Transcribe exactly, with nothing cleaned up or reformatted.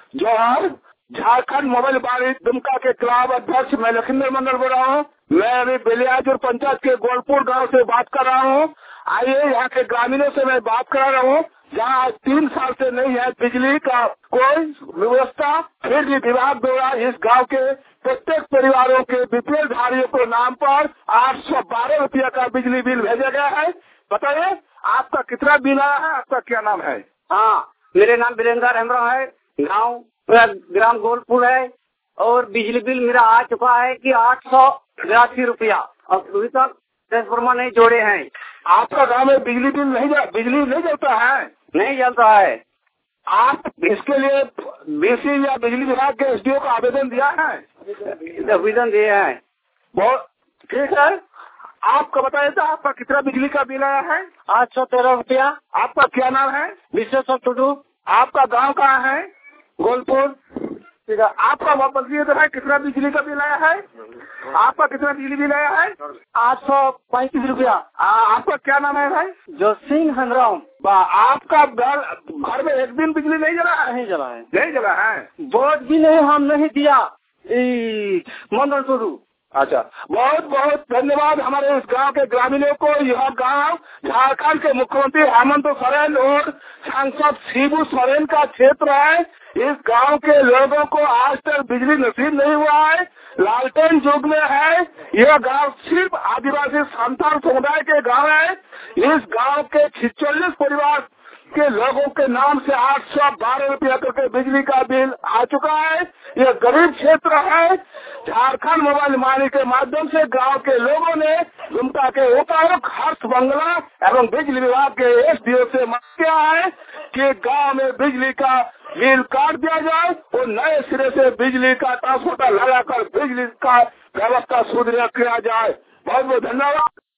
जोहार। झारखंड मोबाइल बारी दुमका के क्लब अध्यक्ष मैं लखींद्र मंडल बोल रहा हूँ। मैं अभी बेलियाजुर पंचायत के गोलपुर गांव से बात कर रहा हूँ। आइए यहाँ के ग्रामीणों से मैं बात करा रहा हूँ। जहाँ आज तीन साल से नहीं है बिजली का कोई व्यवस्था, फिर भी विभाग द्वारा इस गांव के प्रत्येक परिवारों के बीपीएल धारियों को नाम पर आठ सौ बारह रुपया का बिजली बिल भेजा गया है। बताइए आपका कितना बिल आया है, आपका क्या नाम है? हाँ, मेरे नाम वीरेंद्र हेम्ब्रम है, गाँव ग्राम गोलपुर है और बिजली बिल मेरा आ चुका है कि आठ सौ बिरासी रुपया और अभी तक ट्रांसफार्मर नहीं जोड़े हैं। आपका गांव में बिजली बिल नहीं बिजली नहीं जलता है? नहीं जलता है। आप इसके लिए बीसी या बिजली विभाग के एसडीओ को आवेदन दिया है? आवेदन दिए हैं। बहुत ठीक है। आपका बताइए तो आपका कितना बिजली का बिल आया है? आठ सौ तेरह रुपया। आपका क्या नाम है? विश्वेश्वर टुडू। आपका गांव कहाँ है? गोलपुर। ठीक है। आपका वापस ये तो है कितना बिजली का बिल आया है? आपका कितना बिजली बिल आया है? आठ सौ पैंतीस रुपया। आपका क्या नाम है भाई? जो सिंह हेम्ब्रम। आपका घर में एक दिन बिजली नहीं जला है? नहीं जला है। नहीं जला है। वोट भी नहीं हम नहीं दिया मंडल टुडू। अच्छा, बहुत बहुत धन्यवाद हमारे इस गांव के ग्रामीणों को। यह गांव झारखंड के मुख्यमंत्री हेमंत सोरेन और सांसद शिबू सोरेन का क्षेत्र है। इस गांव के लोगों को आज तक बिजली नसीब नहीं हुआ है, लालटेन युग में है। यह गांव सिर्फ आदिवासी संथाल समुदाय के गांव है। इस गांव के छियालीस परिवार के लोगों के नाम से आठ सौ बारह रुपया करके बिजली का बिल आ चुका है। यह गरीब क्षेत्र है। झारखंड मोबाइल मानी के माध्यम से गांव के लोगों ने दुमका के उपायुक्त हर्ष बंगला एवं बिजली विभाग के एसडीओ से मांग किया है कि गांव में बिजली का बिल काट दिया जाए और नए सिरे से बिजली का ट्रांसफार्मर लगाकर बिजली का व्यवस्था सुदृढ़ किया जाए। बहुत बहुत धन्यवाद।